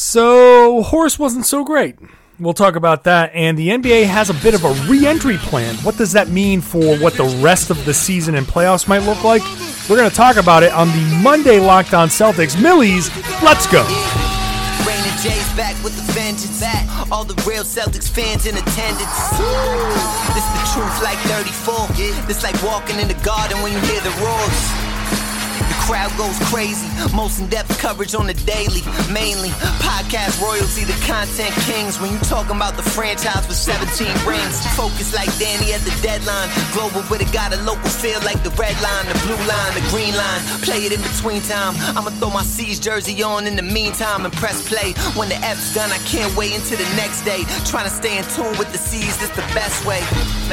So, horse wasn't so great. We'll talk about that. And the NBA has a bit of a re-entry plan. What does that mean for what the rest of the season and playoffs might look like? We're going to talk about it on the Monday Locked On Celtics. Millies, let's go. Rain and Jay's back with the vengeance. All the real Celtics fans in attendance. This the truth like 34. This like walking in the garden when you hear the roars. The crowd goes crazy. Most in-depth coverage on the daily. Mainly podcast royalty, the content kings. When you talking about the franchise with 17 rings. Focus like Danny at the deadline. Global, but it got a local feel like the red line, the blue line, the green line. Play it in between time. I'ma throw my C's jersey on in the meantime and press play. When the F's done, I can't wait until the next day. Trying to stay in tune with the C's, that's the best way.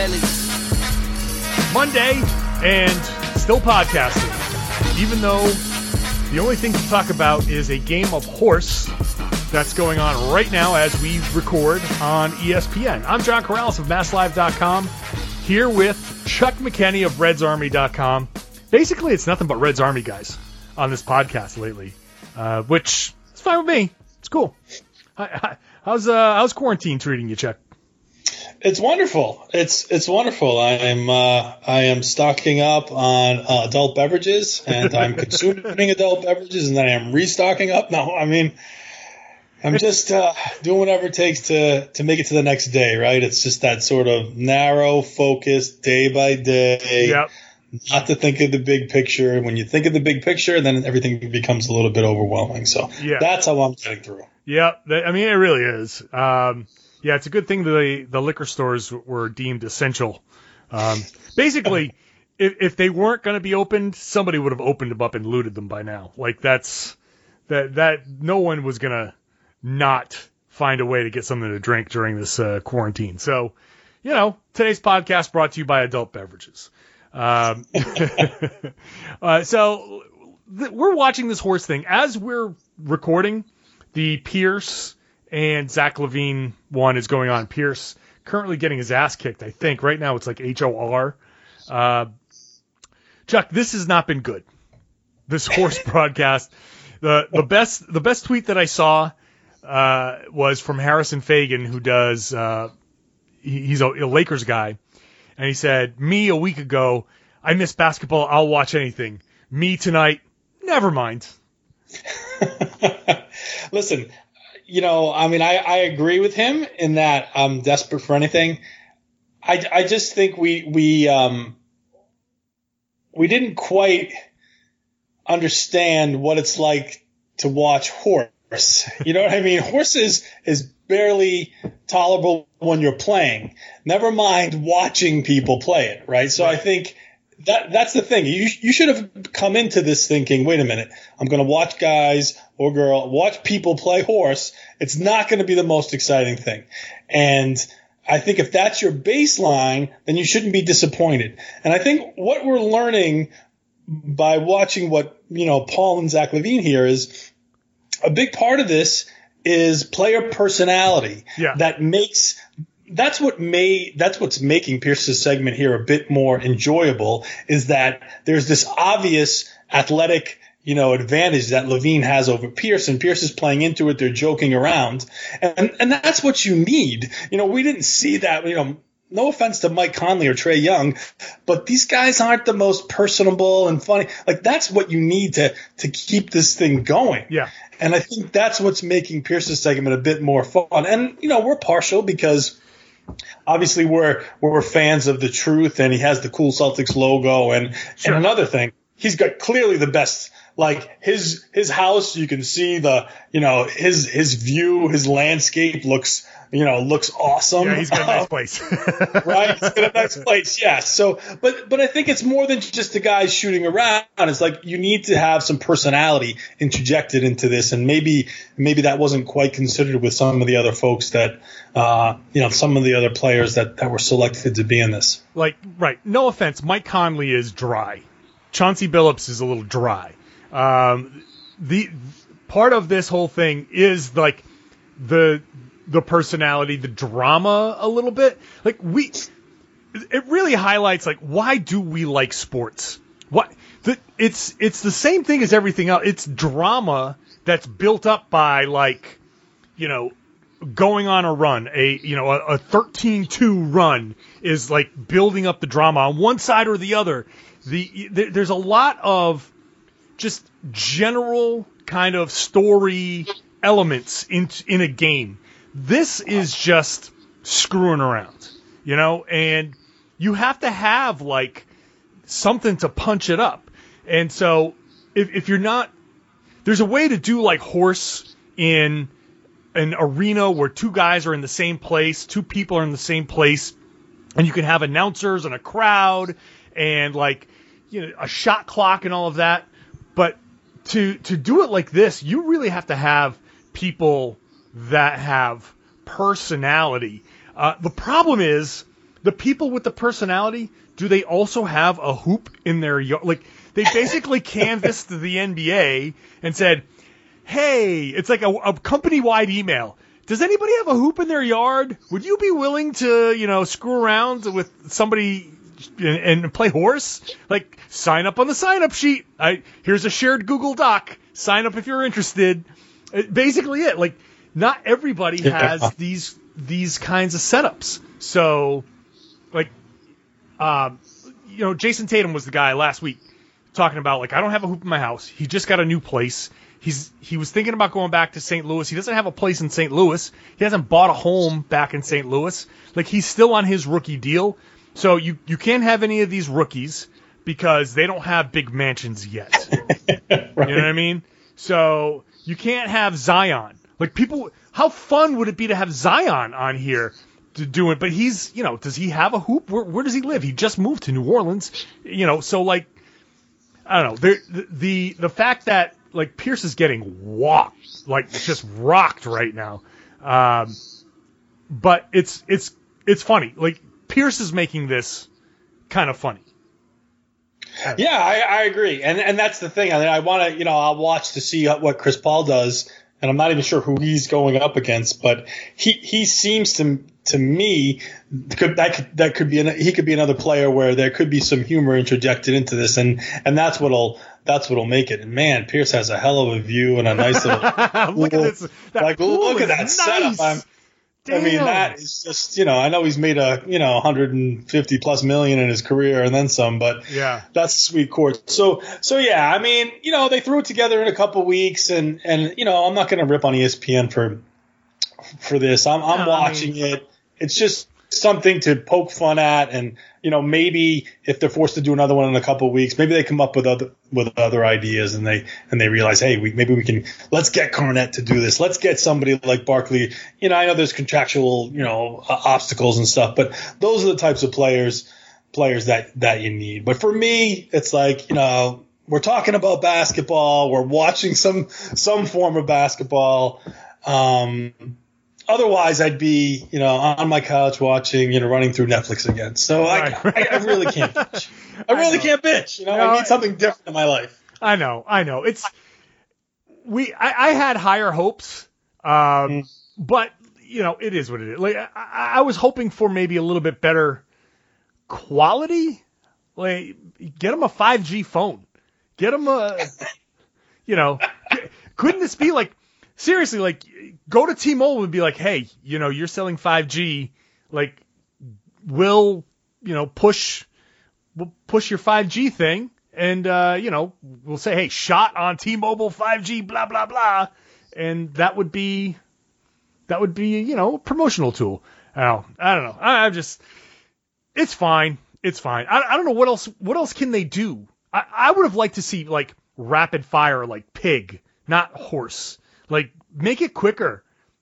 Monday and still podcasting. Even though the only thing to talk about is a game of horse that's going on right now as we record on ESPN. I'm John Corrales of MassLive.com, here with Chuck McKenney of RedsArmy.com. Basically, it's nothing but Reds Army guys on this podcast lately, which is fine with me. It's cool. How's quarantine treating you, Chuck? It's wonderful. It's wonderful. I am stocking up on adult beverages, and I'm consuming adult beverages, and then I am restocking up. No, I mean, I'm just doing whatever it takes to make it to the next day, right? It's just that sort of narrow focus, day by day. Yep. Not to think of the big picture. And when you think of the big picture, then everything becomes a little bit overwhelming. So That's how I'm getting through. Yeah, I mean, it really is. Yeah, it's a good thing the liquor stores were deemed essential. Basically, if they weren't going to be opened, somebody would have opened them up and looted them by now. Like that no one was going to not find a way to get something to drink during this quarantine. So, today's podcast brought to you by adult beverages. So we're watching this horse thing as we're recording. The Pierce and Zach LaVine one is going on. Pierce currently getting his ass kicked, I think. Right now it's like HOR. Chuck, this has not been good. This horse broadcast. The best tweet that I saw was from Harrison Fagan, who does he's a Lakers guy. And he said, me a week ago, I miss basketball, I'll watch anything. Me tonight, never mind. Listen, I agree with him in that I'm desperate for anything. I just think we didn't quite understand what it's like to watch horse. You know what I mean? Horse is barely tolerable when you're playing. Never mind watching people play it, right? So I think that's the thing. You should have come into this thinking, wait a minute, I'm going to watch guys or watch people play horse. It's not going to be the most exciting thing. And I think if that's your baseline, then you shouldn't be disappointed. And I think what we're learning by watching what, Paul and Zach LaVine here is a big part of this is player personality. Yeah. That's what's making Pierce's segment here a bit more enjoyable, is that there's this obvious athletic, advantage that LaVine has over Pierce, and Pierce is playing into it. They're joking around, and that's what you need. We didn't see that. No offense to Mike Conley or Trae Young, but these guys aren't the most personable and funny. Like, that's what you need to keep this thing going. Yeah. And I think that's what's making Pierce's segment a bit more fun. And, we're partial because obviously we're fans of the truth, and he has the cool Celtics logo. And another thing, he's got clearly the best, like his house, you can see his view, his landscape looks awesome. Yeah, he's got a nice place. Right? He's got a nice place. Yeah. So, but I think it's more than just the guys shooting around. It's like you need to have some personality interjected into this. And maybe that wasn't quite considered with some of the other folks that, some of the other players that were selected to be in this. Like, right. No offense. Mike Conley is dry. Chauncey Billups is a little dry. The part of this whole thing is like the personality, the drama a little bit. Like it really highlights like, why do we like sports? It's the same thing as everything else. It's drama that's built up by like going on a run, a 13-2 run is like building up the drama on one side or the other. There's a lot of just general kind of story elements in a game. This is just screwing around, and you have to have like something to punch it up. And so if you're not, there's a way to do like Horse in an arena where two guys are in the same place, two people are in the same place, and you can have announcers and a crowd and like, a shot clock and all of that. But to do it like this, you really have to have people that have personality. The problem is the people with the personality, do they also have a hoop in their yard? Like, they basically canvassed the NBA and said, hey, it's like a company-wide email. Does anybody have a hoop in their yard? Would you be willing to, screw around with somebody and play Horse? Like, sign up on the sign-up sheet. Here's a shared Google Doc. Sign up if you're interested. Basically it. Like, not everybody has these kinds of setups. So, like, Jason Tatum was the guy last week talking about, like, I don't have a hoop in my house. He just got a new place. He was thinking about going back to St. Louis. He doesn't have a place in St. Louis. He hasn't bought a home back in St. Louis. Like, he's still on his rookie deal. So you can't have any of these rookies because they don't have big mansions yet. Right. You know what I mean? So you can't have Zion. Like, people, how fun would it be to have Zion on here to do it? But he's, does he have a hoop? Where does he live? He just moved to New Orleans. So like, I don't know. The fact that like Pierce is getting walked, like just rocked right now. But it's funny. Like, Pierce is making this kind of funny. Yeah, I agree. And that's the thing. I mean, I want to, I'll watch to see what Chris Paul does, and I'm not even sure who he's going up against, but he seems to me that could be he could be another player where there could be some humor interjected into this, and that's what'll make it. And man, Pierce has a hell of a view and a nice little look at this. Look at that nice. Setup. I mean, that is just, I know he's made a, 150 plus million in his career and then some, but yeah, that's a sweet court. So yeah, I mean, they threw it together in a couple weeks and, I'm not going to rip on ESPN for this. I'm watching it. It's just something to poke fun at. And, maybe if they're forced to do another one in a couple of weeks, maybe they come up with other ideas and they realize, hey, let's get Garnett to do this. Let's get somebody like Barkley. I know there's contractual, obstacles and stuff, but those are the types of players that you need. But for me, it's like, we're talking about basketball. We're watching some form of basketball. Otherwise, I'd be, on my couch watching, running through Netflix again. So I really can't bitch. I really can't bitch. I need something different in my life. I know. I had higher hopes, but it is what it is. Like, I was hoping for maybe a little bit better quality. Like, get him a 5G phone. Get him a, couldn't this be like? Seriously, like, go to T-Mobile and be like, hey, you're selling 5G. Like, we'll push your 5G thing. And, we'll say, hey, shot on T-Mobile 5G, blah, blah, blah. And that would be, a promotional tool. I don't know. I'm just, it's fine. It's fine. I don't know what else can they do? I would have liked to see, like, rapid fire, like pig, not horse. Like, make it quicker.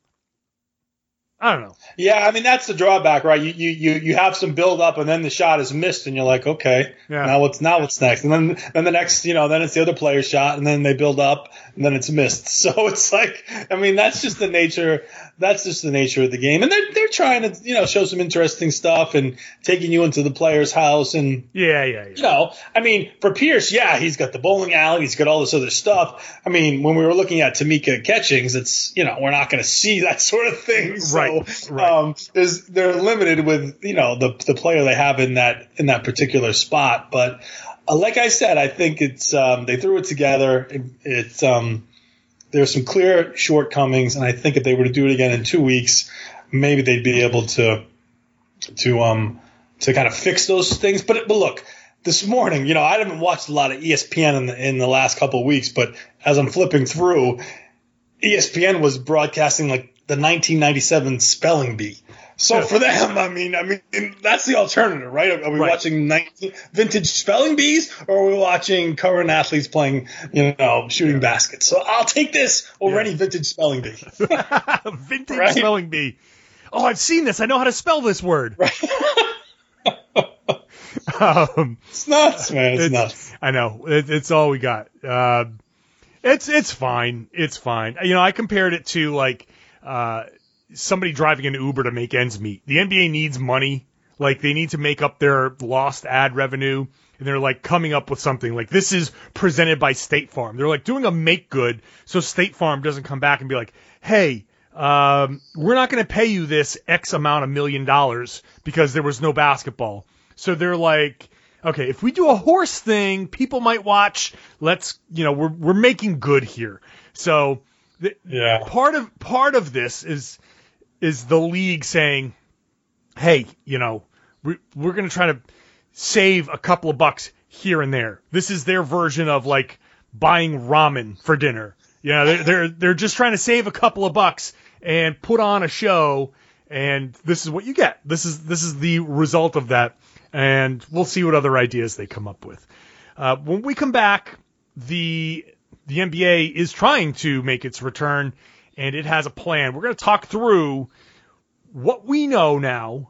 I don't know. Yeah, I mean, that's the drawback, right? You have some build up and then the shot is missed and you're like, okay, now what's next? And then the next, then it's the other player's shot and then they build up and then it's missed. So it's like, I mean, that's just the nature of the game. And they're trying to, show some interesting stuff and taking you into the player's house and yeah. I mean, for Pierce, he's got the bowling alley, he's got all this other stuff. I mean, when we were looking at Tamika Catchings, it's, we're not going to see that sort of thing. So, right. They're limited with, the player they have in that particular spot. But like I said, I think it's they threw it together. They're there's some clear shortcomings, and I think if they were to do it again in 2 weeks, maybe they'd be able to kind of fix those things. But look, this morning, I haven't watched a lot of ESPN in the last couple of weeks, but as I'm flipping through, ESPN was broadcasting like the 1997 spelling bee. So for them, I mean, that's the alternative, right? Are we watching vintage spelling bees, or are we watching current athletes playing, shooting baskets? So I'll take this over any vintage spelling bee. Vintage spelling bee. Oh, I've seen this. I know how to spell this word. Right. It's nuts, man. It's nuts. I know. It's all we got. It's fine. It's fine. I compared it to like somebody driving an Uber to make ends meet. The NBA needs money. Like, they need to make up their lost ad revenue, and they're like coming up with something like, this is presented by State Farm. They're like doing a make good so State Farm doesn't come back and be like, hey, we're not going to pay you this X amount of $1 million because there was no basketball. So they're like, okay, if we do a horse thing, people might watch. Let's, we're making good here. So part of this is the league saying, hey, we're going to try to save a couple of bucks here and there. This is their version of like buying ramen for dinner. They're just trying to save a couple of bucks and put on a show, and this is what you get. This is the result of that, and we'll see what other ideas they come up with. When we come back, the NBA is trying to make its return, and it has a plan. We're going to talk through what we know now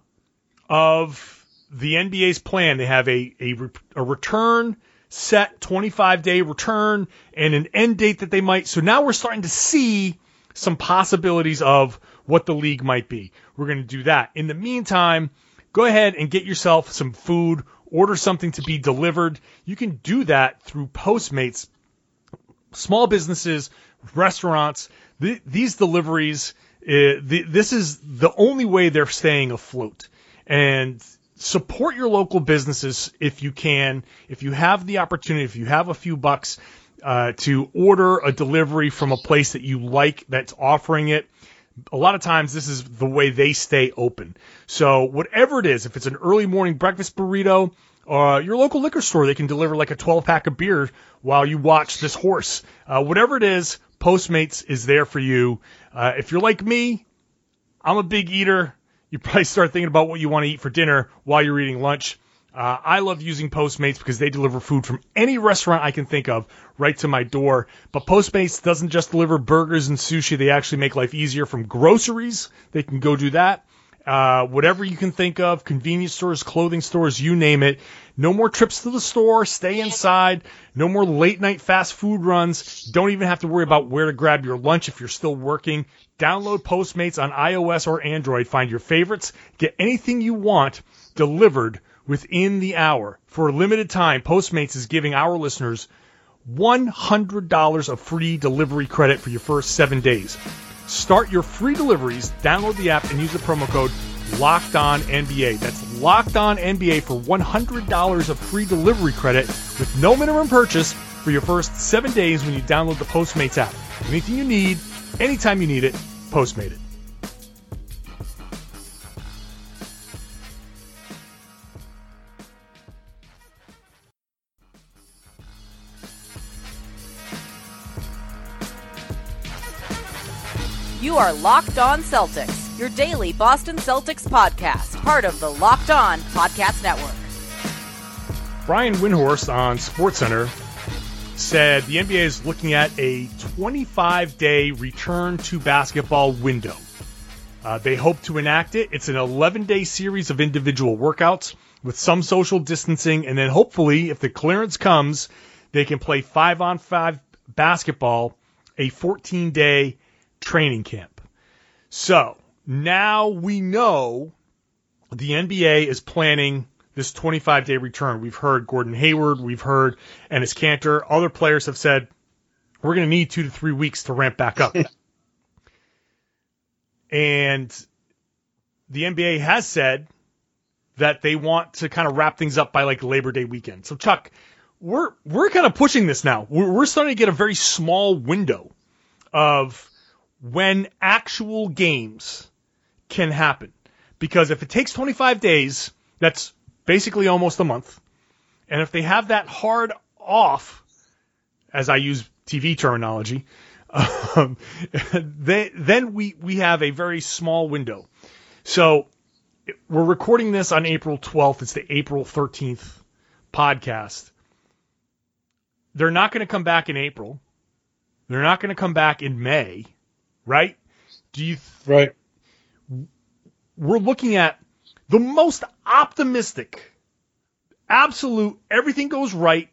of the NBA's plan. They have a return set, 25-day return, and an end date that they might. So now we're starting to see some possibilities of what the league might be. We're going to do that. In the meantime, go ahead and get yourself some food. Order something to be delivered. You can do that through Postmates. Small businesses, restaurants, these deliveries, this is the only way they're staying afloat. And support your local businesses if you can. If you have the opportunity, if you have a few bucks to order a delivery from a place that you like that's offering it, a lot of times this is the way they stay open. So whatever it is, if it's an early morning breakfast burrito, your local liquor store, they can deliver like a 12-pack of beer while you watch this horse. Whatever it is, Postmates is there for you. If you're like me, I'm a big eater. You probably start thinking about what you want to eat for dinner while you're eating lunch. I love using Postmates because they deliver food from any restaurant I can think of right to my door. But Postmates doesn't just deliver burgers and sushi. They actually make life easier from groceries. They can go do that. Whatever you can think of, convenience stores, clothing stores, you name it. No more trips to the store. Stay inside. No more late night fast food runs. Don't even have to worry about where to grab your lunch if you're still working. Download Postmates on iOS or Android. Find your favorites. Get anything you want delivered within the hour. For a limited time, Postmates is giving our listeners $100 of free delivery credit for your first 7 days. Start your free deliveries, download the app, and use the promo code LOCKEDONNBA. That's LOCKEDONNBA for $100 of free delivery credit with no minimum purchase for your first 7 days when you download the Postmates app. Anything you need, anytime you need it, Postmate it. You are Locked On Celtics, your daily Boston Celtics podcast, part of the Locked On Podcast Network. Brian Windhorst on SportsCenter said the NBA is looking at a 25-day return to basketball window. They hope to enact it. It's an 11-day series of individual workouts with some social distancing, and then hopefully, if the clearance comes, they can play 5-on-5 basketball, a 14-day training camp. So now we know the NBA is planning this 25-day return. We've heard Gordon Hayward, we've heard Enes Kanter, other players have said we're going to need 2 to 3 weeks to ramp back up. And the NBA has said that they want to kind of wrap things up by like Labor Day weekend. So Chuck, we're kind of pushing this now. We're starting to get a very small window of when actual games can happen. Because if it takes 25 days, that's basically almost a month. And if they have that hard off, as I use TV terminology, then we have a very small window. So we're recording this on April 12th. It's the April 13th podcast. They're not going to come back in April. They're not going to come back in May, right? Right. We're looking at the most optimistic, absolute, everything goes right,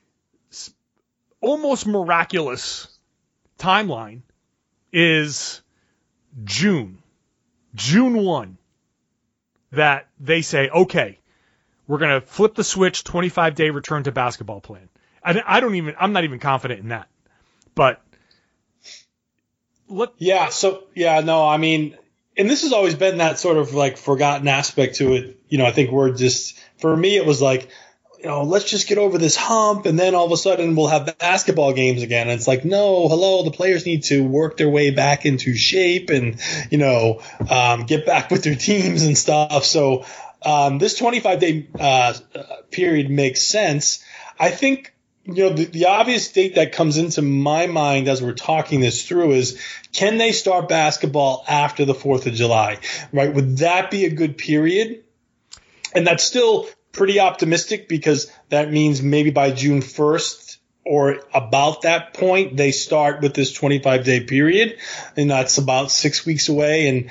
almost miraculous timeline is June 1, that they say, okay, we're going to flip the switch, 25-day return to basketball plan. I'm not even confident in that. But and this has always been that sort of like forgotten aspect to it. I think for me, it was like, let's just get over this hump, and then all of a sudden we'll have basketball games again. And it's like, no, hello, the players need to work their way back into shape and, get back with their teams and stuff. So this 25-day period makes sense. I think, the obvious date that comes into my mind as we're talking this through is, can they start basketball after the 4th of July, right? Would that be a good period? And that's still pretty optimistic, because that means maybe by June 1st or about that point, they start with this 25-day period, and that's about 6 weeks away. And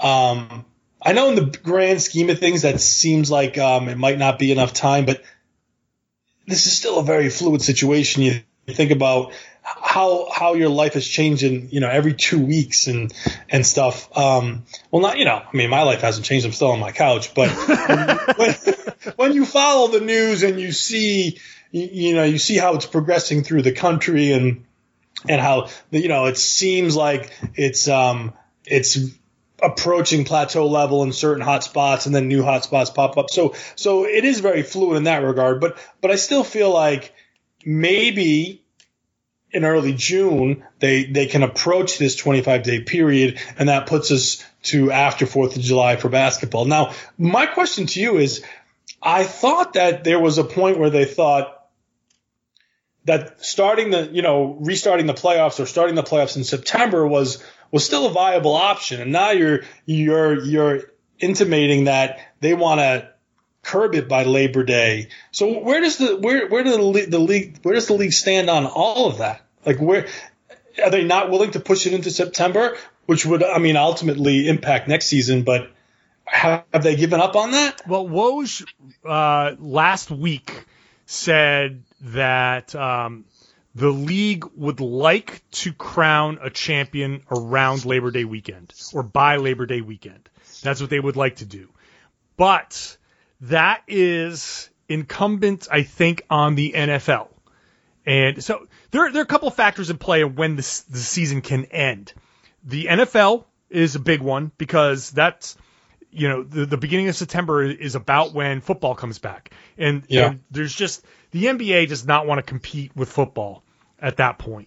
I know in the grand scheme of things, that seems like it might not be enough time, but this is still a very fluid situation. You think about how your life has changed in, every 2 weeks and stuff. My life hasn't changed. I'm still on my couch, but when you follow the news and you see, you see how it's progressing through the country and how, it seems like it's approaching plateau level in certain hot spots, and then new hot spots pop up. So it is very fluid in that regard, but I still feel like maybe in early June, they can approach this 25-day period, and that puts us to after 4th of July for basketball. Now, my question to you is, I thought that there was a point where they thought that restarting the playoffs or starting the playoffs in September was still a viable option. And now you're intimating that they want to curb it by Labor Day. So where does the league stand on all of that? Like, where are they not willing to push it into September, which would, ultimately impact next season, but have they given up on that? Well, Woj last week said that the league would like to crown a champion around Labor Day weekend, or by Labor Day weekend. That's what they would like to do. But that is incumbent, I think, on the NFL. And so there are a couple of factors in play of when the season can end. The NFL is a big one, because that's, the beginning of September is about when football comes back. And there's just, the NBA does not want to compete with football at that point.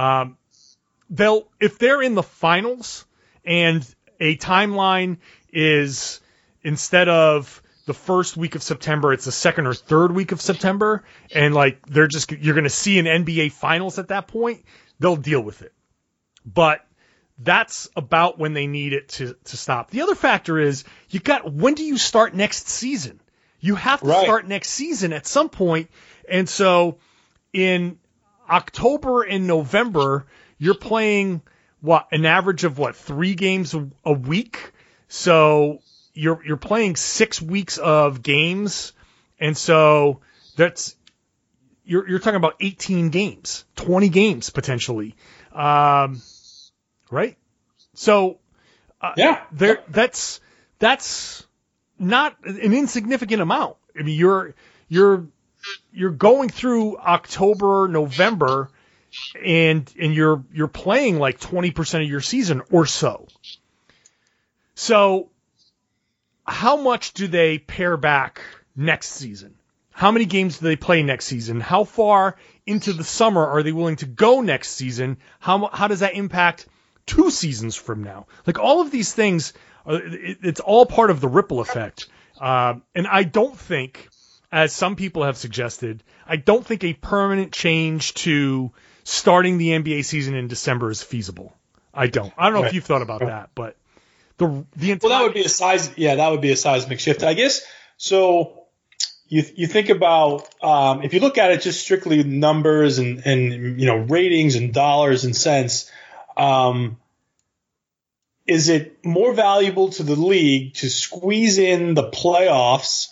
If they're in the finals and a timeline is, instead of the first week of September, it's the second or third week of September, and you're going to see an NBA finals at that point, they'll deal with it. But that's about when they need it to stop. The other factor is, when do you start next season? You have to start next season at some point. And so in October and November, you're playing an average of 3 games a week. So you're playing 6 weeks of games. And so that's, you're talking about 18 games, 20 games potentially. Right? So, that's not an insignificant amount. You're going through October, November, and you're playing 20% of your season or so. So, how much do they pare back next season? how many games do they play next season? How far into the summer are they willing to go next season? How does that impact 2 seasons from now? Like, all of these things, it's all part of the ripple effect. And I don't think, as some people have suggested, I don't think a permanent change to starting the NBA season in December is feasible. I don't know if you've thought about that, but the entire... Well, that would be a seismic shift, I guess. So you think about, if you look at it just strictly numbers and ratings and dollars and cents, is it more valuable to the league to squeeze in the playoffs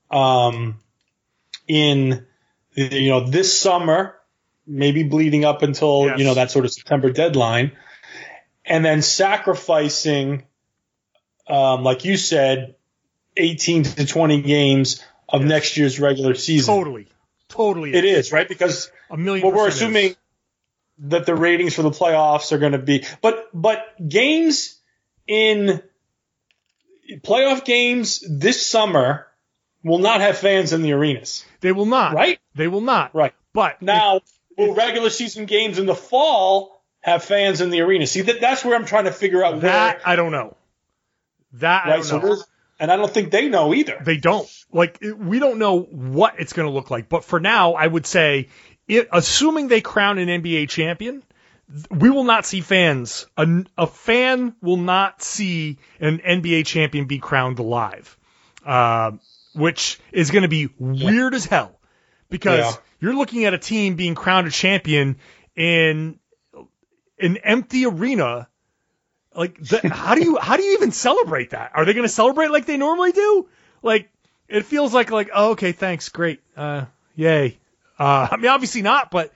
in this summer, maybe bleeding up until that sort of September deadline, and then sacrificing, like you said, 18 to 20 games of next year's regular season? Totally. It is, right? Because we're assuming that the ratings for the playoffs are going to be, but games in playoff games this summer will not have fans in the arenas. They will not. Right? They will not. Right. But now, will regular season games in the fall have fans in the arena? See, that's where I'm trying to figure out that. I don't know. I don't know. And I don't think they know either. They don't. Like, we don't know what it's going to look like. But for now, I would say, assuming they crown an NBA champion, we will not see fans. A fan will not see an NBA champion be crowned live, which is going to be weird as hell, because you're looking at a team being crowned a champion in an empty arena. Like, how do you even celebrate that? Are they going to celebrate like they normally do? Like, it feels like oh, okay, thanks, great, yay. I mean, obviously not, but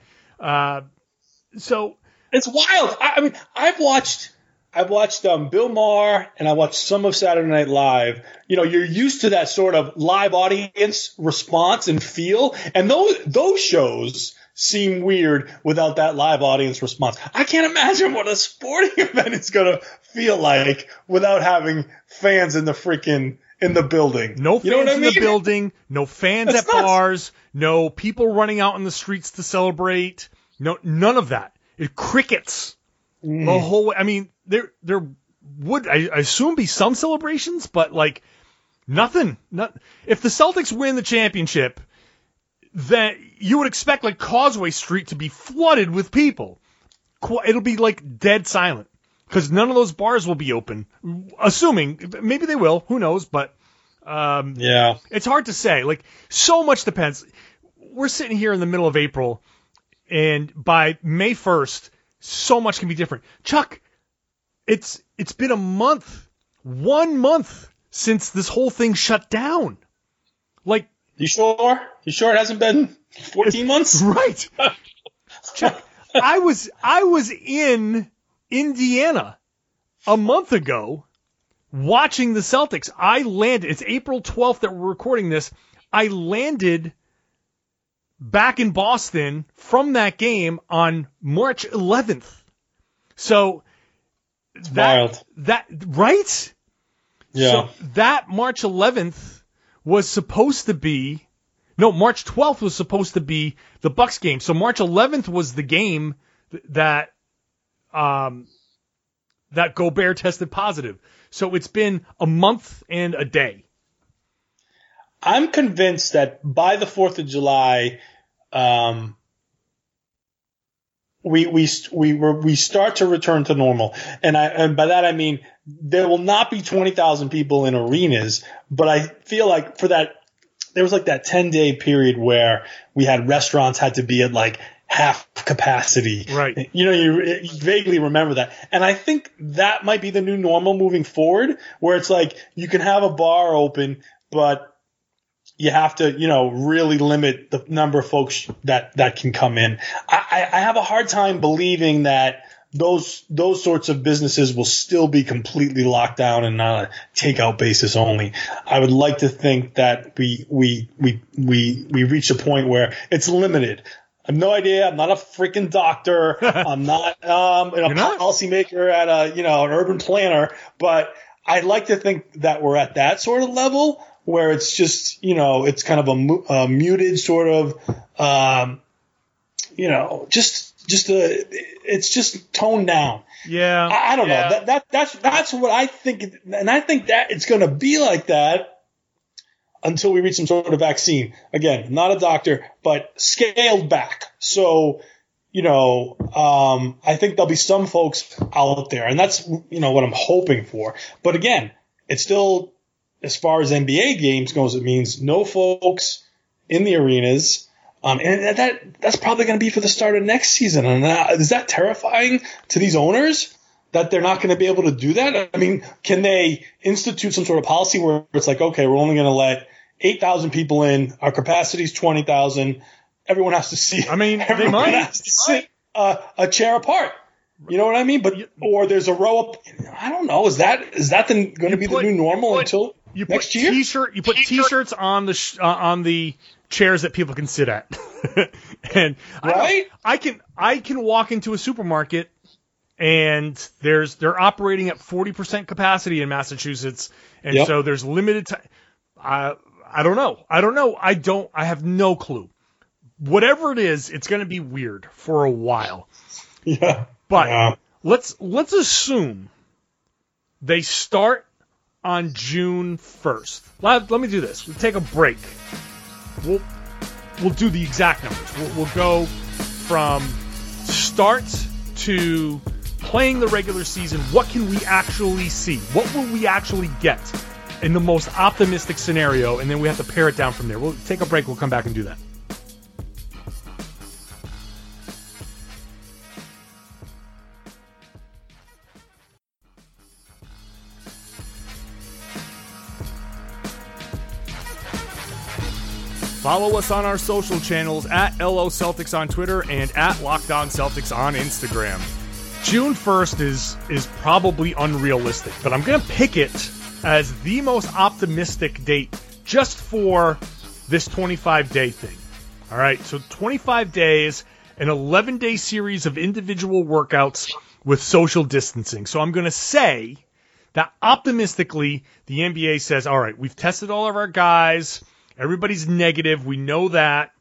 so it's wild. I mean, I've watched Bill Maher and I watched some of Saturday Night Live. You're used to that sort of live audience response and feel, and those shows seem weird without that live audience response. I can't imagine what a sporting event is going to feel like without having fans in the building. No fans in the building, no fans at bars, no people running out in the streets to celebrate. No, none of that. It crickets the whole way. I mean, there would, I assume, be some celebrations, but like nothing. If the Celtics win the championship, then you would expect like Causeway Street to be flooded with people. It'll be like dead silent because none of those bars will be open. Assuming, maybe they will. Who knows? But it's hard to say. Like, so much depends. We're sitting here in the middle of April, and by May 1st, so much can be different. Chuck, it's been 1 month since this whole thing shut down. Like, You sure? You sure it hasn't been 14 months? Right. Chuck, I was in Indiana a month ago watching the Celtics. I landed. It's April 12th that we're recording this. I landed back in Boston from that game on March 11th. So wild. That right? Yeah. So that March 11th was supposed to be, March 12th was supposed to be the Bucks game. So March 11th was the game that Gobert tested positive. So it's been a month and a day. I'm convinced that by the 4th of July, we start to return to normal, and by that I mean there will not be 20,000 people in arenas, but I feel like for that there was like that 10-day period where we had restaurants had to be at like half capacity. Right. You vaguely remember that, and I think that might be the new normal moving forward, where it's like you can have a bar open, but you have to, really limit the number of folks that can come in. I have a hard time believing that those sorts of businesses will still be completely locked down and on a takeout basis only. I would like to think that we reach a point where it's limited. I have no idea. I'm not a freaking doctor. I'm not a policymaker at an urban planner, but I'd like to think that we're at that sort of level where it's just, it's kind of a muted sort of, it's just toned down. Yeah. I don't know. That's what I think. And I think that it's going to be like that until we reach some sort of vaccine. Again, not a doctor, but scaled back. So, I think there'll be some folks out there, and that's, what I'm hoping for. But again, it's still, as far as NBA games goes, it means no folks in the arenas. And that's probably going to be for the start of next season. And is that terrifying to these owners that they're not going to be able to do that? I mean, can they institute some sort of policy where it's like, okay, we're only going to let 8,000 people in. Our capacity is 20,000. Everyone has to see. I mean, everyone they might has to sit a chair apart. You know what I mean? Or there's a row up. I don't know. Is that going to be the new normal until next year? You put T-shirts on the chairs that people can sit at. And right? I can walk into a supermarket and they're operating at 40% capacity in Massachusetts, and so there's limited time. I don't know. I have no clue. Whatever it is, it's going to be weird for a while. Yeah. But let's assume they start on June 1st. Let me do this. We'll take a break. We'll do the exact numbers. We'll go from start to playing the regular season. What can we actually see? What will we actually get in the most optimistic scenario? And then we have to pare it down from there. We'll take a break. We'll come back and do that. Follow us on our social channels at LO Celtics on Twitter and at Locked On Celtics on Instagram. June 1st is probably unrealistic, but I'm going to pick it as the most optimistic date just for this 25-day thing. All right, so 25 days, an 11-day series of individual workouts with social distancing. So I'm going to say that optimistically, the NBA says, all right, we've tested all of our guys. Everybody's negative. We know that.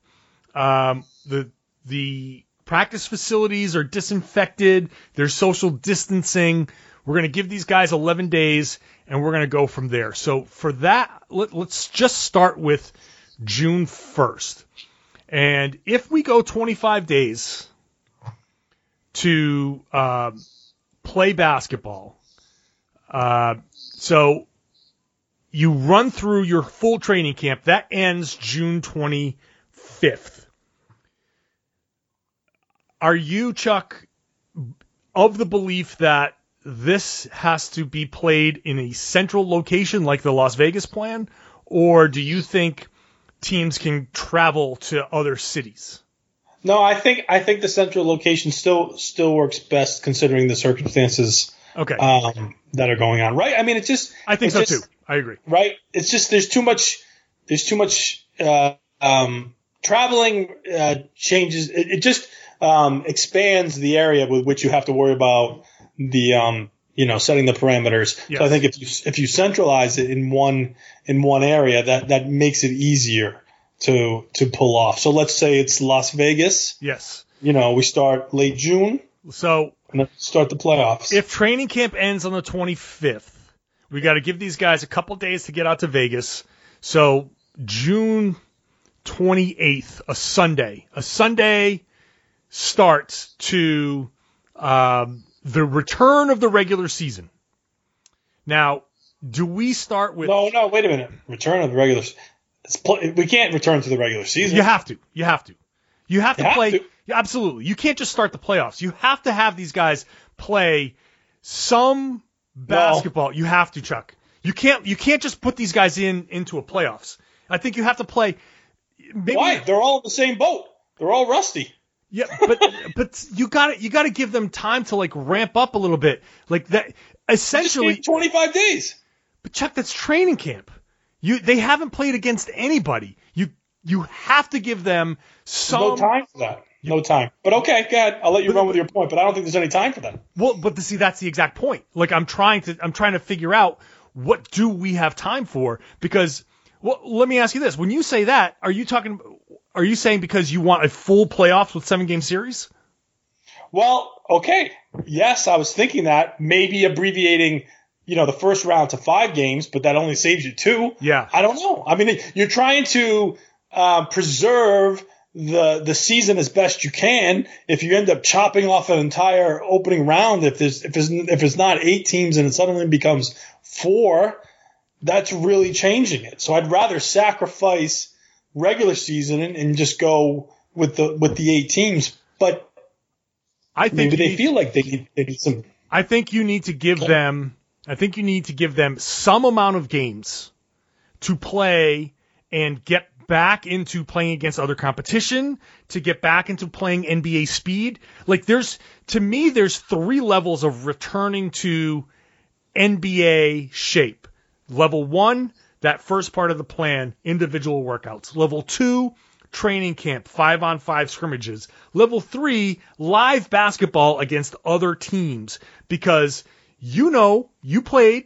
The practice facilities are disinfected. There's social distancing. We're going to give these guys 11 days, and we're going to go from there. So for that, let's just start with June 1st. And if we go 25 days to play basketball, so you run through your full training camp. That ends June 25th. Are you, Chuck, of the belief that this has to be played in a central location like the Las Vegas plan, or do you think teams can travel to other cities? No, I think the central location still works best considering the circumstances that are going on. Right? I mean, I think so too. I agree. Right? It's just there's too much traveling changes. It just expands the area with which you have to worry about the setting the parameters. Yes. So I think if you centralize it in one area, that makes it easier to pull off. So let's say it's Las Vegas. Yes. We start late June. So and then start the playoffs. If training camp ends on the 25th, we got to give these guys a couple days to get out to Vegas. So June 28th, a Sunday starts to the return of the regular season. Now, do we start with... No, wait a minute. Return of the regular season. We can't return to the regular season. You have to. You have to play... Absolutely. You can't just start the playoffs. You have to have these guys play some basketball. No. You have to, Chuck. You can't just put these guys into a playoffs. I think you have to play... Why? They're all in the same boat. They're all rusty. Yeah, but you got to give them time to ramp up a little bit. Like that essentially 25 days. But Chuck, that's training camp. They haven't played against anybody. You have to give them some no time for that. No time. But okay, go ahead. I'll let you run with your point, but I don't think there's any time for that. Well, but see, that's the exact point. I'm trying to figure out what do we have time for, because Well, let me ask you this. When you say that, are you saying because you want a full playoffs with 7-game series? Well, okay. Yes, I was thinking that. Maybe abbreviating, the first round to 5 games, but that only saves you 2. Yeah. I don't know. I mean, you're trying to preserve the season as best you can. If you end up chopping off an entire opening round, if it's not 8 teams and it suddenly becomes 4, that's really changing it. So I'd rather sacrifice regular season and just go with the 8 teams. But I think maybe they feel like they need some. I think you need to give them. I think you need to give them some amount of games to play and get back into playing against other competition, to get back into playing NBA speed. Like there's 3 levels of returning to NBA shape. Level 1, that first part of the plan, individual workouts. Level 2, training camp, 5-on-5 scrimmages. Level 3, live basketball against other teams. Because you played.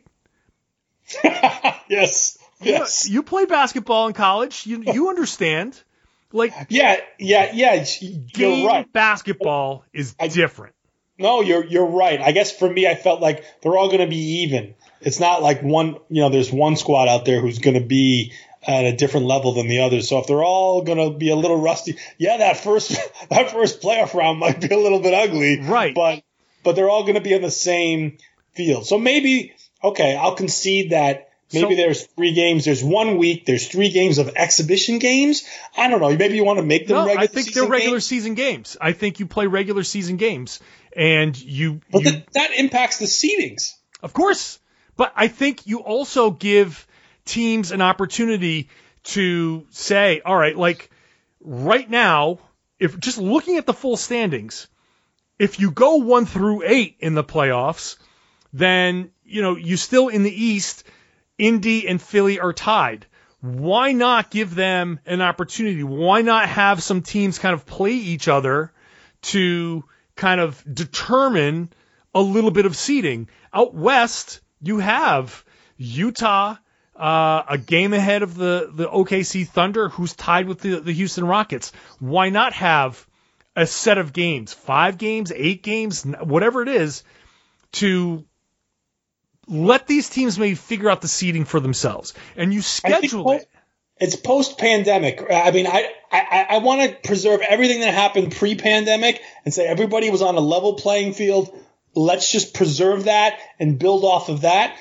Yes. Yes. You played basketball in college. You understand. Like Yeah. You're right. Basketball is different. No, you're right. I guess for me, I felt like they're all going to be even. It's not like there's one squad out there who's going to be at a different level than the others. So if they're all going to be a little rusty, that first playoff round might be a little bit ugly. Right. But they're all going to be in the same field. So maybe, okay, I'll concede that. Maybe there's 3 games. There's 1 week. There's 3 games of exhibition games. I don't know. Maybe you want to make them regular season games? I think they're regular season games. I think you play regular season games. And that impacts the seedings. Of course. But I think you also give teams an opportunity to say, all right, like right now, if just looking at the full standings, if you go 1 through 8 in the playoffs, then, you still in the East, Indy and Philly are tied. Why not give them an opportunity? Why not have some teams kind of play each other to kind of determine a little bit of seeding? Out West, you have Utah, a game ahead of the OKC Thunder, who's tied with the Houston Rockets. Why not have a set of games, 5 games, 8 games, whatever it is, to let these teams maybe figure out the seeding for themselves, and you schedule it. It's post-pandemic. I mean, I want to preserve everything that happened pre-pandemic and say everybody was on a level playing field. Let's just preserve that and build off of that.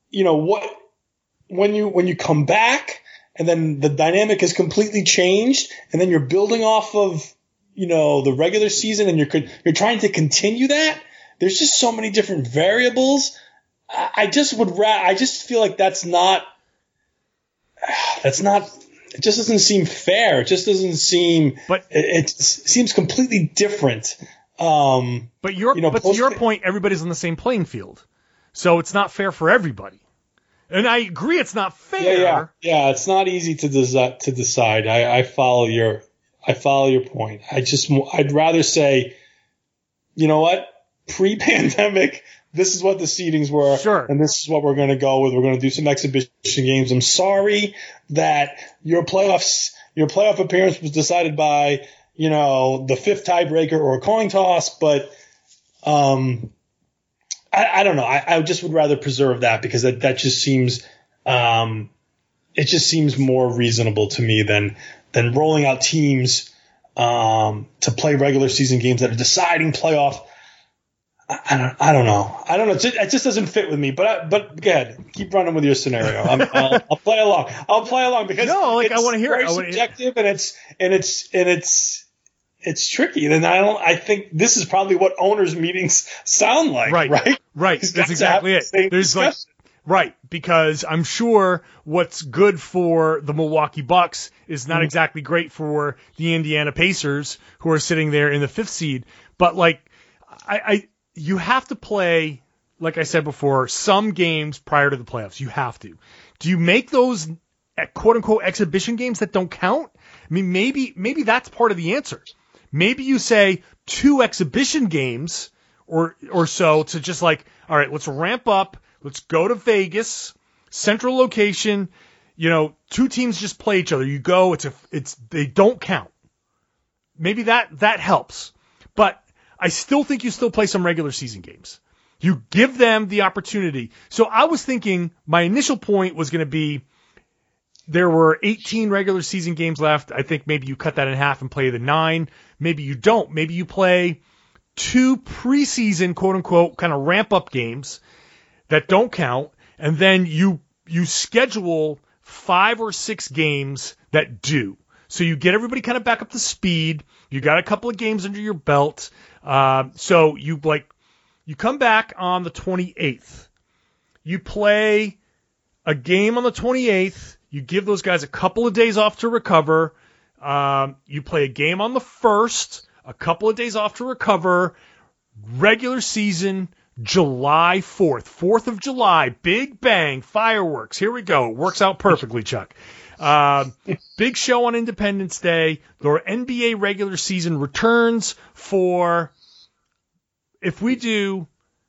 When you come back and then the dynamic has completely changed, and then you're building off of the regular season, and you're trying to continue that. There's just so many different variables. I just feel like that's not, it just doesn't seem fair. It just doesn't seem, it seems completely different. But to your point, everybody's on the same playing field. So it's not fair for everybody. And I agree it's not fair. Yeah, it's not easy to decide. I follow your point. I'd rather say, you know what? Pre-pandemic, this is what the seedings were, sure, and this is what we're going to go with. We're going to do some exhibition games. I'm sorry that your playoff appearance was decided by, the 5th tiebreaker or a coin toss, but I don't know. I just would rather preserve that because that just seems it just seems more reasonable to me than rolling out teams to play regular season games that are deciding playoff. I don't know. It just doesn't fit with me. But go ahead, keep running with your scenario. I'll play along. Because I want to hear it. It's very subjective and it's tricky. And I think this is probably what owners' meetings sound like. Right. That's exactly it. There's right, because I'm sure what's good for the Milwaukee Bucks is not exactly great for the Indiana Pacers, who are sitting there in the 5th seed. But you have to play, like I said before, some games prior to the playoffs. You have to. Do you make those quote-unquote exhibition games that don't count? I mean, maybe that's part of the answer. Maybe you say 2 exhibition games or so to just all right, let's ramp up. Let's go to Vegas, central location. two teams just play each other. You go, they don't count. Maybe that helps. But I still think you still play some regular season games. You give them the opportunity. So I was thinking my initial point was going to be there were 18 regular season games left. I think maybe you cut that in half and play the 9. Maybe you don't. Maybe you play 2 preseason, quote unquote, kind of ramp up games that don't count. And then you schedule 5 or 6 games that do. So you get everybody kind of back up to speed. You got a couple of games under your belt. So you come back on the 28th. You play a game on the 28th. You give those guys a couple of days off to recover. You play a game on the 1st, a couple of days off to recover. Regular season, July 4th. 4th of July, big bang, fireworks. Here we go. Works out perfectly, Chuck. Big show on Independence Day. The NBA regular season returns for, if we do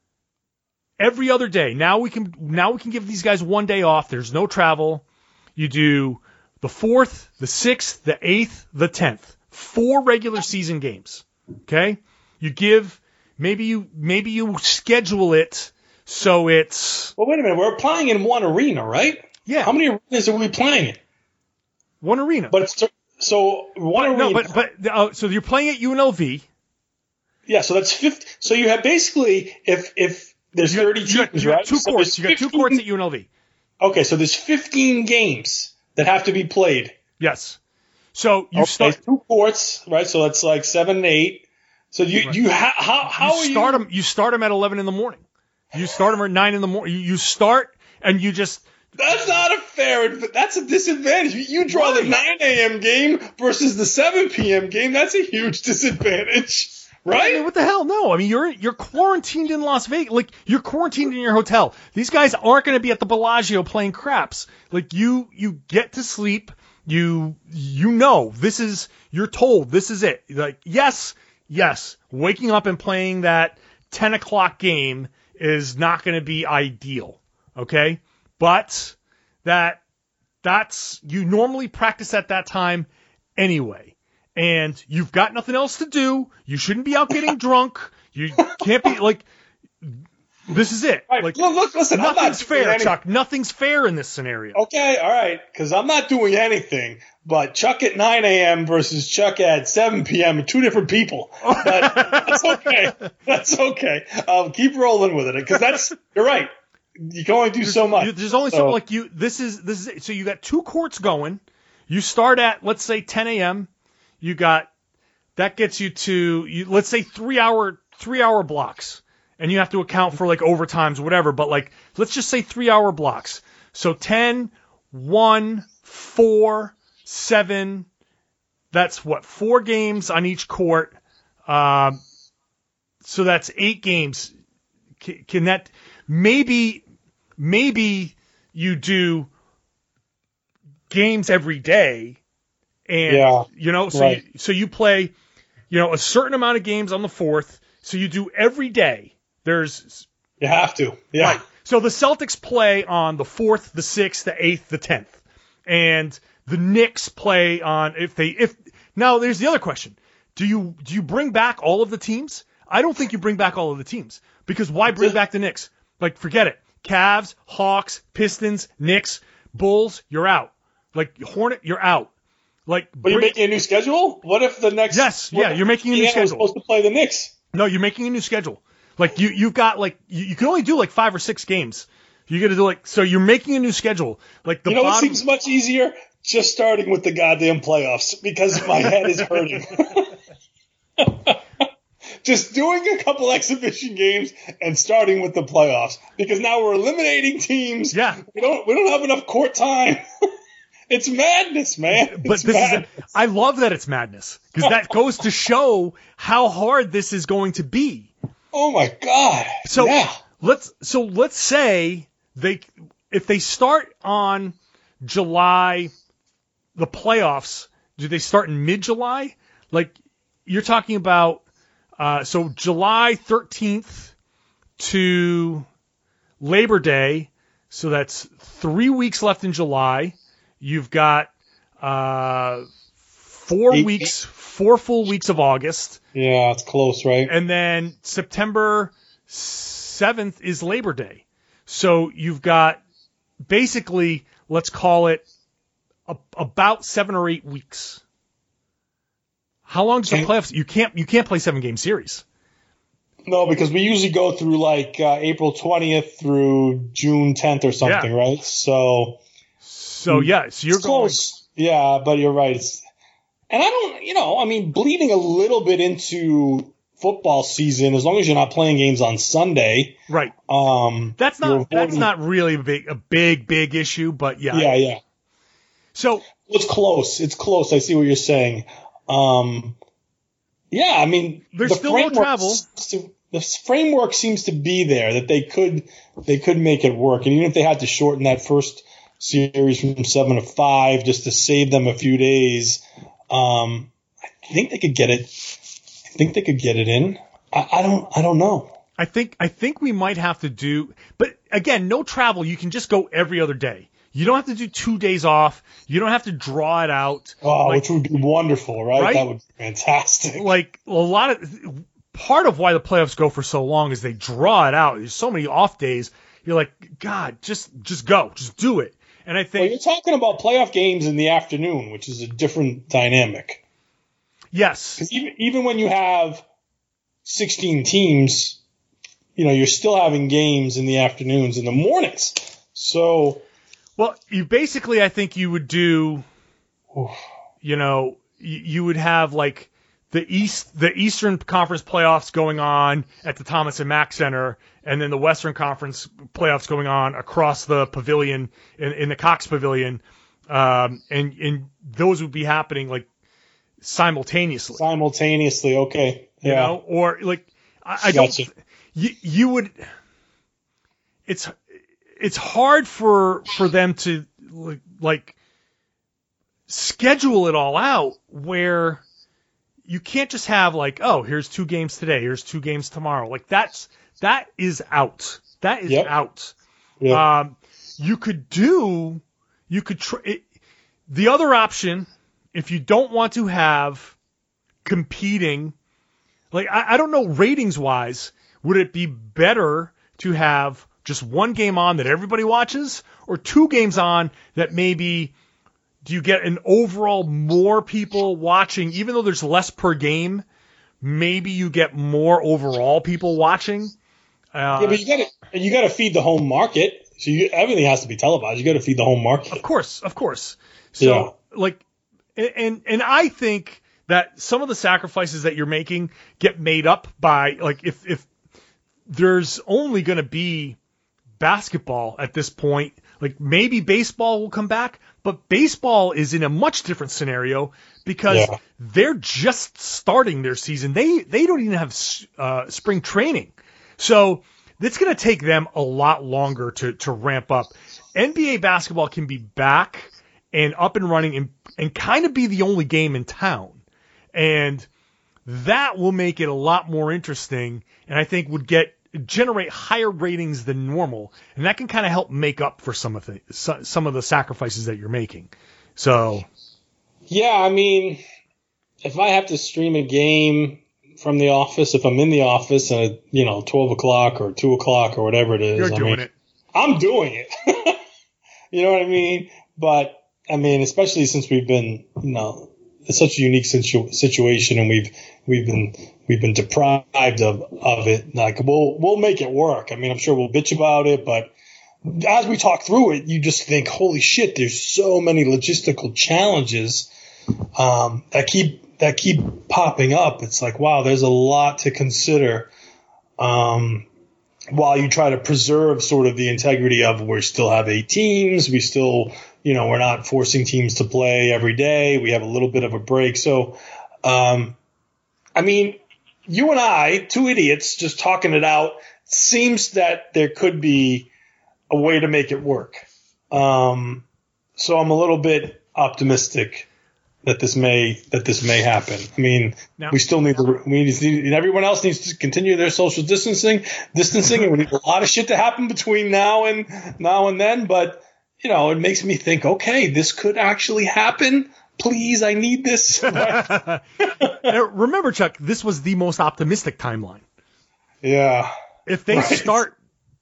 every other day, now we can give these guys one day off. There's no travel. You do the 4th, the 6th, the 8th, the 10th. 4 regular season games. Okay? You give, maybe you schedule it so it's... Well, wait a minute. We're playing in one arena, right? Yeah. How many arenas are we playing in? One arena. But so one arena. No, so you're playing at UNLV. Yeah, so that's 50. So you have basically, if there's 30 teams, right? 2 courts. You got 2 courts at UNLV. Okay, so there's 15 games that have to be played. Yes. So you start 2 courts, right? So that's like 7 and 8. So you start them at 11 in the morning. You start them at 9 in the morning. You start and you just. That's not a fair. That's a disadvantage. You draw the 9 a.m. game versus the 7 p.m. game. That's a huge disadvantage. Right? I mean, what the hell? No. I mean, you're quarantined in Las Vegas. Like, you're quarantined in your hotel. These guys aren't going to be at the Bellagio playing craps. Like, you get to sleep. You know, you're told this is it. Like, yes, waking up and playing that 10 o'clock game is not going to be ideal. Okay? But that's, you normally practice at that time anyway. And you've got nothing else to do. You shouldn't be out getting drunk. You can't be like. This is it. Right. Like, look, listen. Nothing's fair, Chuck. Nothing's fair in this scenario. Okay, all right. Because I'm not doing anything. But Chuck at 9 a.m. versus Chuck at 7 p.m. are 2 different people. But that's okay. That's okay. Keep rolling with it. Because you're right. You can only do so much. There's only so like you. This is it. So you got 2 courts going. You start at, let's say, 10 a.m. That gets you to, let's say 3 hour blocks, and you have to account for like overtimes, whatever, but like, let's just say 3 hour blocks. So 10, 1, 4, 7, that's what, 4 games on each court. So that's 8 games. Can that, maybe you do games every day. And, so you play, a certain amount of games on the 4th. So you do every day. You have to. Yeah. Right. So the Celtics play on the 4th, the 6th, the 8th, the 10th. And the Knicks play on, now there's the other question. Do you bring back all of the teams? I don't think you bring back all of the teams. Because why bring back the Knicks? Like, forget it. Cavs, Hawks, Pistons, Knicks, Bulls, you're out. Like, Hornet, you're out. But you're making a new schedule? What if the next... Yes, yeah, you're making a new schedule. Supposed to play the Knicks. No, you're making a new schedule. Like, you've got, like, you can only do, like, 5 or 6 games. You got to do, like, so you're making a new schedule. Like, the what seems much easier? Just starting with the goddamn playoffs, because my head is hurting. Just doing a couple exhibition games and starting with the playoffs, because now we're eliminating teams. Yeah. We don't have enough court time. It's madness, man. But I love that it's madness, because that goes to show how hard this is going to be. Oh my God! So yeah. let's say if they start on July, the playoffs, do they start in mid-July? Like, you're talking about so July 13th to Labor Day, so that's 3 weeks left in July. You've got 4 full weeks of August. Yeah, it's close, right? And then September 7th is Labor Day. So you've got basically, let's call it about 7 or 8 weeks. How long does the playoffs? You can't play 7-game series. No, because we usually go through like April 20th through June 10th or something, right? So yes, you're close. Yeah, but you're right. And I don't, bleeding a little bit into football season, as long as you're not playing games on Sunday. Right. That's not really a big issue, but yeah. Yeah. So it's close. It's close. I see what you're saying. There's still no travel. The framework seems to be there that they could make it work, and even if they had to shorten that first series from 7 to 5 just to save them a few days, I think they could get it. I think they could get it in. I don't know. I think we might have to do, but again, no travel. You can just go every other day. You don't have to do 2 days off. You don't have to draw it out. Oh, which would be wonderful, right? That would be fantastic. Like part of why the playoffs go for so long is they draw it out. There's so many off days. You're like, God, just go, just do it. And I think you're talking about playoff games in the afternoon, which is a different dynamic. Yes. Because even when you have 16 teams, you're still having games in the afternoons and the mornings. So. Well, I think you would do, you would have like the Eastern Conference playoffs going on at the Thomas and Mack Center, and then the Western Conference playoffs going on across the pavilion in the Cox Pavilion, and those would be happening like simultaneously. Simultaneously, okay, yeah. Or like I don't. You would. It's hard for them to like schedule it all out where you can't just have like, oh, here's 2 games today, here's 2 games tomorrow. Like that is out. That is out. Yep. The other option, if you don't want to have competing, like I don't know, ratings wise, would it be better to have just 1 game on that everybody watches, or 2 games on that maybe do you get an overall more people watching, even though there's less per game, maybe you get more overall people watching? But you got to feed the home market. So everything has to be televised. You got to feed the home market. Of course. So and I think that some of the sacrifices that you're making get made up by like if there's only going to be basketball at this point, like maybe baseball will come back, but baseball is in a much different scenario because they're just starting their season. They don't even have spring training. So it's going to take them a lot longer to ramp up. NBA basketball can be back and up and running and kind of be the only game in town. And that will make it a lot more interesting, and I think would generate higher ratings than normal, and that can kind of help make up for some of the sacrifices that you're making. So, yeah, if I have to stream a game from the office, if I'm in the office at 12 o'clock or 2 o'clock or whatever it is, you're doing it. I'm doing it. You know what I mean? But especially since we've been, it's such a unique situation, and we've been deprived of it. Like we'll make it work. I'm sure we'll bitch about it, but as we talk through it, you just think, holy shit, there's so many logistical challenges that keep popping up. It's like, wow, there's a lot to consider while you try to preserve sort of the integrity of we still have 8 teams, we still. We're not forcing teams to play every day. We have a little bit of a break. So, you and I, 2 idiots just talking it out, seems that there could be a way to make it work. So I'm a little bit optimistic that this may happen. We still need everyone else needs to continue their social distancing, and we need a lot of shit to happen between now and then, but it makes me think, okay, this could actually happen. Please, I need this. Remember, Chuck, this was the most optimistic timeline. Yeah. If they start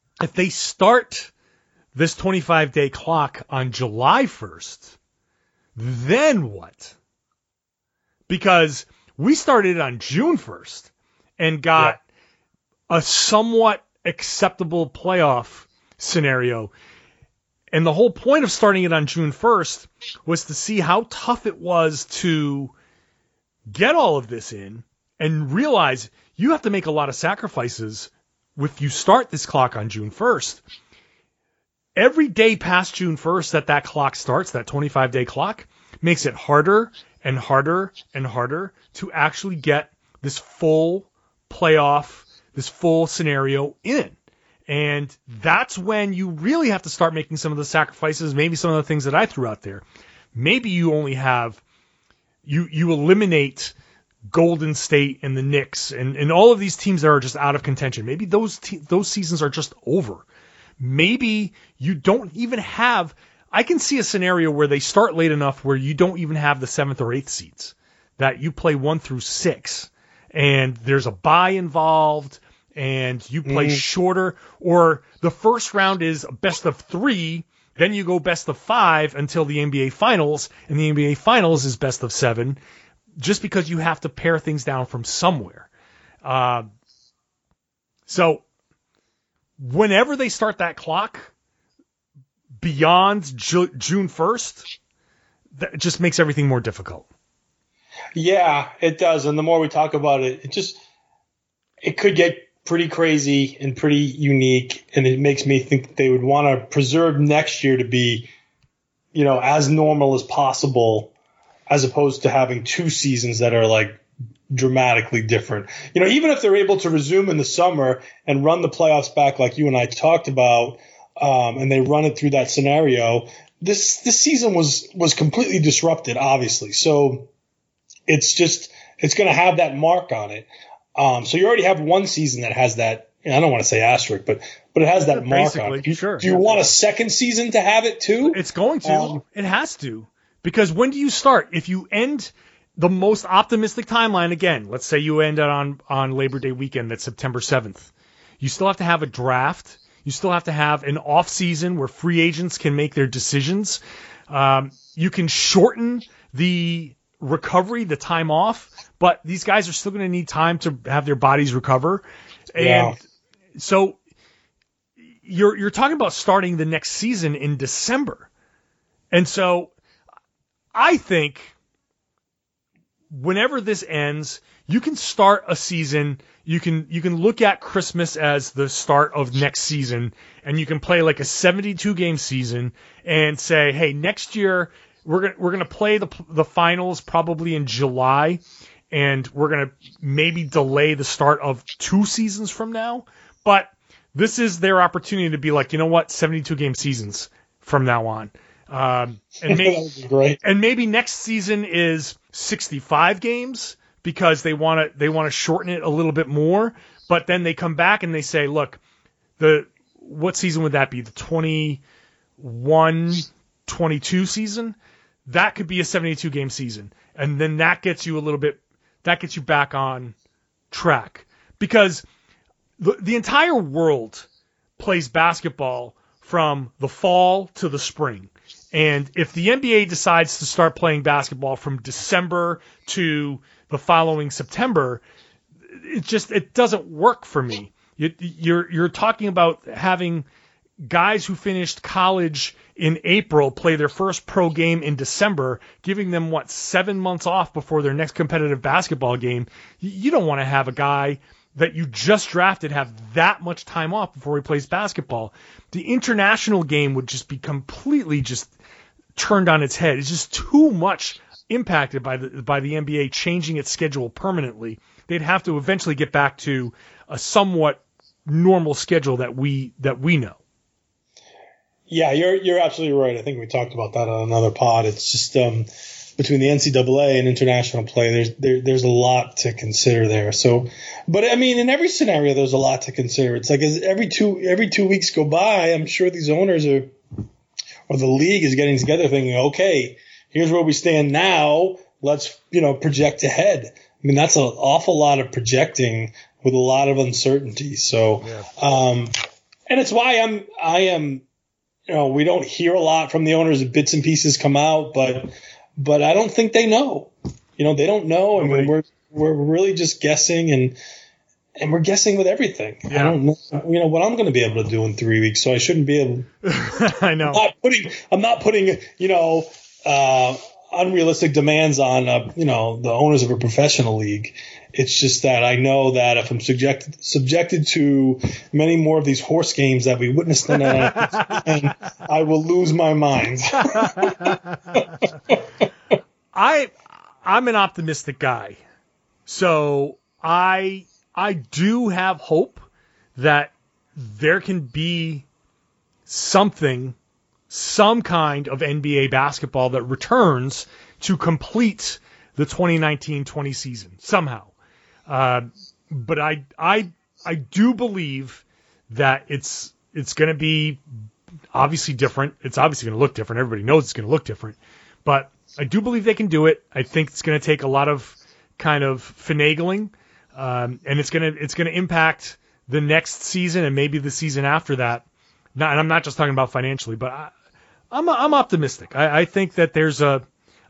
this 25-day clock on July 1st, then what? Because we started on June 1st and got a somewhat acceptable playoff scenario. And the whole point of starting it on June 1st was to see how tough it was to get all of this in and realize you have to make a lot of sacrifices if you start this clock on June 1st. Every day past June 1st that clock starts, that 25-day clock, makes it harder and harder and harder to actually get this full playoff, this full scenario in. And that's when you really have to start making some of the sacrifices, maybe some of the things that I threw out there. Maybe you only have, you eliminate Golden State and the Knicks and all of these teams that are just out of contention. Maybe those seasons are just over. Maybe you don't even have, I can see a scenario where they start late enough where you don't even have the 7th or 8th seeds, that you play 1 through 6 and there's a bye involved and you play shorter, or the first round is best of 3, then you go best of 5 until the NBA Finals, and the NBA Finals is best of 7, just because you have to pare things down from somewhere. So whenever they start that clock beyond June 1st, that just makes everything more difficult. Yeah, it does. And the more we talk about it, it could get pretty crazy and pretty unique. And it makes me think that they would want to preserve next year to be, as normal as possible, as opposed to having 2 seasons that are like dramatically different. Even if they're able to resume in the summer and run the playoffs back like you and I talked about, and they run it through that scenario, this season was completely disrupted, obviously. So it's going to have that mark on it. So you already have one season that has that, I don't want to say asterisk, but it has that mark on it. Sure. Do you want a second season to have it too? It's going to. It has to. Because when do you start? If you end the most optimistic timeline, again, let's say you end it on Labor Day weekend, that's September 7th. You still have to have a draft. You still have to have an off season where free agents can make their decisions. You can shorten the recovery, the time off, but these guys are still going to need time to have their bodies recover. And so you're talking about starting the next season in December. And so I think whenever this ends, you can start a season. You can look at Christmas as the start of next season, and you can play like a 72-game season and say, hey, next year we're gonna play the finals probably in July, and we're gonna maybe delay the start of 2 seasons from now. But this is their opportunity to be like, you know what, 72-game seasons from now on. And maybe next season is 65 games because they want to shorten it a little bit more. But then they come back and they say, look, what season would that be? The 21-22 season? That could be a 72-game season, and then that gets you back on track, because the entire world plays basketball from the fall to the spring. And if the NBA decides to start playing basketball from December to the following September, it doesn't work for me. You're talking about having guys who finished college in April play their first pro game in December, giving them 7 months off before their next competitive basketball game. You don't want to have a guy that you just drafted have that much time off before he plays basketball. The international game would just be completely just turned on its head. It's just too much impacted by the NBA changing its schedule permanently. They'd have to eventually get back to a somewhat normal schedule that we know. Yeah, you're absolutely right. I think we talked about that on another pod. It's just between the NCAA and international play, there's a lot to consider there. So, but I mean, in every scenario, there's a lot to consider. It's like as every two weeks go by, I'm sure these owners are or the league is getting together thinking, okay, here's where we stand now. Let's, project ahead. I mean, that's an awful lot of projecting with a lot of uncertainty. So, and it's why I am, we don't hear a lot from the owners. Bits and pieces come out, but I don't think they know. They don't know. I mean, we're really just guessing and we're guessing with everything. Yeah. I don't know, what I'm going to be able to do in 3 weeks. So I shouldn't be able. I know. I'm not putting, unrealistic demands on, the owners of a professional league. It's just that I know that if I'm subjected to many more of these horse games that we witnessed in I will lose my mind. I'm an optimistic guy. So I do have hope that there can be some kind of NBA basketball that returns to complete the 2019-20 season somehow. But I do believe that it's going to be obviously different. It's obviously going to look different. Everybody knows it's going to look different. But I do believe they can do it. I think it's going to take a lot of kind of finagling, and it's going to impact the next season and maybe the season after that. And I'm not just talking about financially, but I'm optimistic. I think that there's an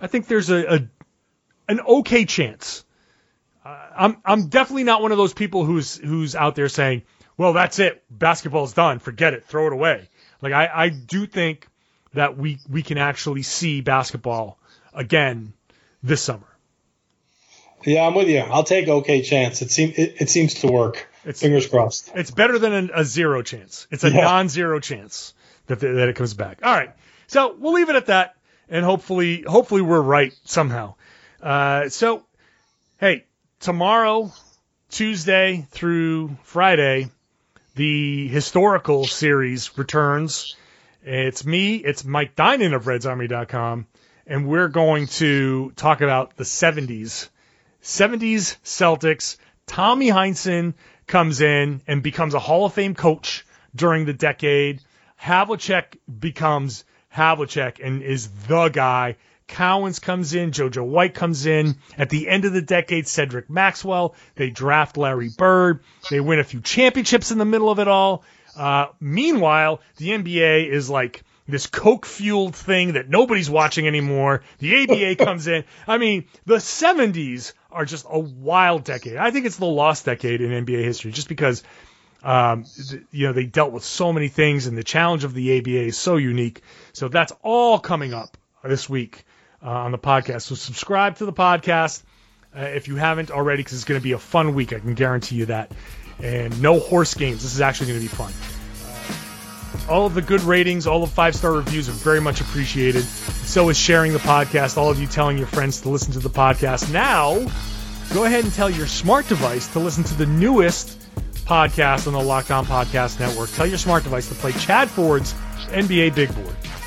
okay chance. I'm definitely not one of those people who's out there saying, well, that's it, basketball's done, forget it, throw it away. Like I do think that we can actually see basketball again this summer. Yeah, I'm with you. I'll take okay chance. It seems to work. Fingers crossed. It's better than a zero chance. It's a non-zero chance that it comes back. All right. So we'll leave it at that, and hopefully we're right somehow. So, hey, tomorrow, Tuesday through Friday, the historical series returns. It's me. It's Mike Dinan of RedsArmy.com, and we're going to talk about the 70s. 70s Celtics. Tommy Heinsohn comes in and becomes a Hall of Fame coach during the decade. Havlicek becomes Havlicek and is the guy. Cowens comes in. JoJo White comes in. At the end of the decade, Cedric Maxwell. They draft Larry Bird. They win a few championships in the middle of it all. Meanwhile, the NBA is like this coke-fueled thing that nobody's watching anymore. The ABA comes in. I mean, the 70s are just a wild decade. I think it's the lost decade in NBA history just because, they dealt with so many things and the challenge of the ABA is so unique. So that's all coming up this week on the podcast. So subscribe to the podcast if you haven't already because it's going to be a fun week. I can guarantee you that. And no horse games. This is actually going to be fun. All of the good ratings, all of 5-star reviews are very much appreciated. So is sharing the podcast, all of you telling your friends to listen to the podcast. Now, go ahead and tell your smart device to listen to the newest podcast on the Locked On Podcast Network. Tell your smart device to play Chad Ford's NBA Big Board.